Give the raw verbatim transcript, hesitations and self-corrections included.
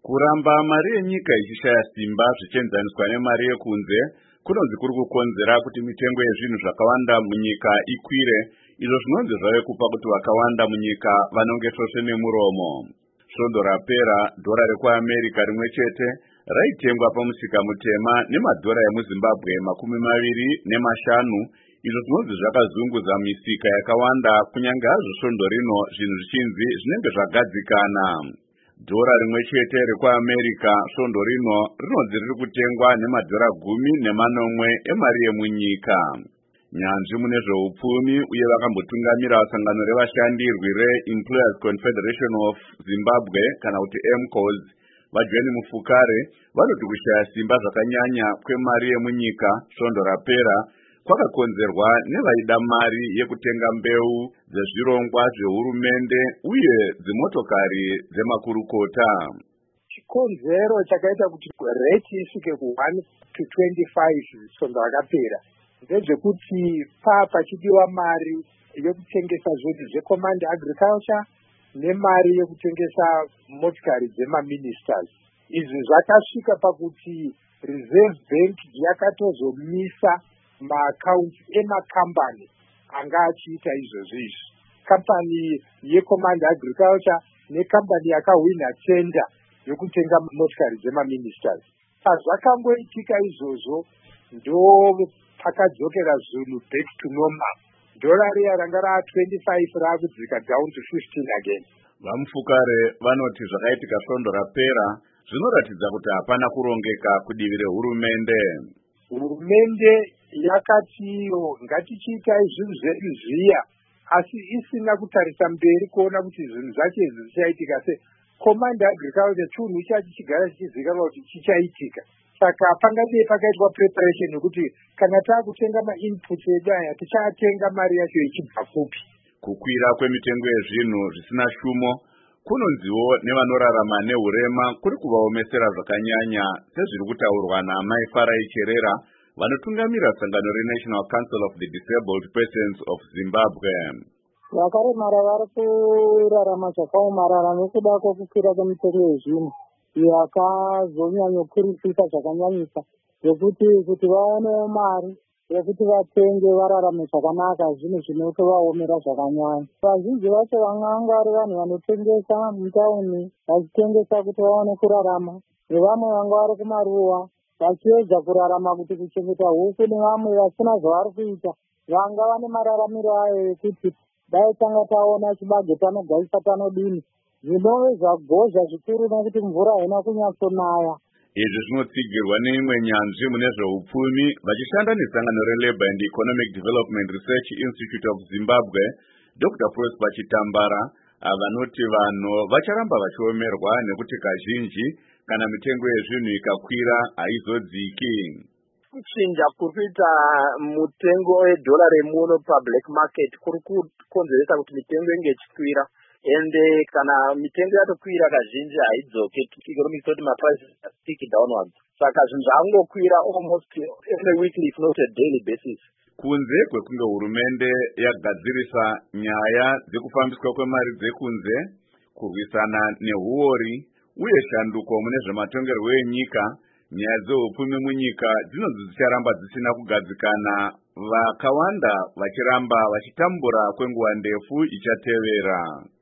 Kuramba mari yenyika ichishaya simba zvichienzaniswa nemari yekunze kunonzi kuri kukonzera kuti mitengo yezvinhu zvakawanda munyika ikwire, izvo zvinonzi zvave kupa kuti vakawanda munyika vanonge svosve nemuromo. Svondo rapera dhora rekuAmerica rimwe chete raitengwa pamusika mutema nemadhora emuZimbabwe makumi maviri nemashanu, izvo zvinonzi zvakazunguza misika yakawanda, kunyange hazvo svondo rino zvinhu zvichinzi zvinenge zvagadzikana. Dhora rimwe chete rekuAmerica svondo rino rinonzi riri kutengwa nemadhora gumi nemanomwe emari yemunyika. Nyanzvi mune zveupfumi uye vakambotungamira sangano revashandi reEmployers Confederation of Zimbabwe kana kuti M C O Z, vaJohn Mufukare, vanoti kushaya simba zvakanyanya kwemari yemunyika svondo rapera kwakakonzerwa nevaida mari yekutenga mbeu dzezvirongwa zvehurumende uye dzimotokari dzemakurukota. Chikonzero chakaita kuti rate isvike ku1 to twenty-five svondo rakapera ndezvekuti paa pachidiwa mari yekutengesa zvinhu zvecommand agriculture nemari yekutengesa motikari dzemaministers. Izvi zvakasvika pakuti Reserve Bank yakatozomisa maakaunti emakambani anga achiita izvozvo izvi. Kampani yecommand agriculture nekambani yakahwina tender yokutenga motikari dzemaministers. Pazvakangoitika izvozvo ndo pakadzokera zvinhu back to normal. Dhora riya ranga raa twenty-five raakudzika down to fifteen again. Vamufukare vanoti zvakaitika svondo rapera zvinoratidza kuti hapana kurongeka kudivi rehurumende. Hurumende yakati iyo ngatichiitai zvinhu zvedu zviya, asi isina kutarisa mberi kuona kuti zvinhu zvacho izvi zvichaitika sei. Command agriculture chinhu chacho chigara chichizikanwa kuti chichaitika. Saka pangadei pakaitwa preparation yokuti kana taakutenga ma-input edu aya tichatenga mari yacho ichibva kupi. Kukwira kwemitengo yezvinhu zvisina shumo kunonziwo nevanorarama nehurema kuri kuvaomesera zvakanyanya, sezviri kutaurwa naamai Farai Cherera, vanotungamira sangano reNational Council of the Disabled Persons of Zimbabwe. Vakaremara vari kurarama zvakaomarara nekuda kwekukwira kwemitengo yezvinhu yakazonyanyokurisisa zvakanyanyisa, yokuti kuti vaonewo mari yekuti vatenge vararame zvakanaka zvinhu zvinotovaomera zvakanyanya. Vazhinji vacho vanganga vari vanhu vanotengesa mutauni vachitengesa kuti vaone kurarama, nevamwe vanga vari kumaruwa vachiedza kurarama kuti kuchengeta huku, nevamwe vasina zvavari kuita vanga vane mararamiro ayo ekuti dai tanga taona chibage panogaisa panodini, zvinove zvagozha zvikuru nekuti mvura haina kunyatsonaya. Izvi zvinotsigirwa neimwe nyanzvi mune zveupfumi vachishanda nesangano reLabour and Economic Development Research Institute of Zimbabwe, Doctor Prosper Chitambara, vanoti vanhu vacharamba vachiomerwa nekuti kazhinji kana mitengo yezvinhu ikakwira haizodziki. Kuchinja kuri kuita mutengo wedhora remuno pablack market kuri kukonzeresa kuti mitengo inge ichikwira, ende kana mitengo yatokwira kazhinji haidzoke, economics kuti maprices stick downwards. Saka zvinhu zvaangokwira almost every weekly if not a daily basis. Kunze kwekunge hurumende yagadzirisa nyaya dzekufambiswa kwemari dzekunze, kurwisana nehuori uye shanduko mune zvematongerwo enyika, nyaya dzeupfumi munyika dzinonzi dzicharamba dzisina kugadzikana, vakawanda vachiramba vachitambura kwenguva ndefu ichatevera.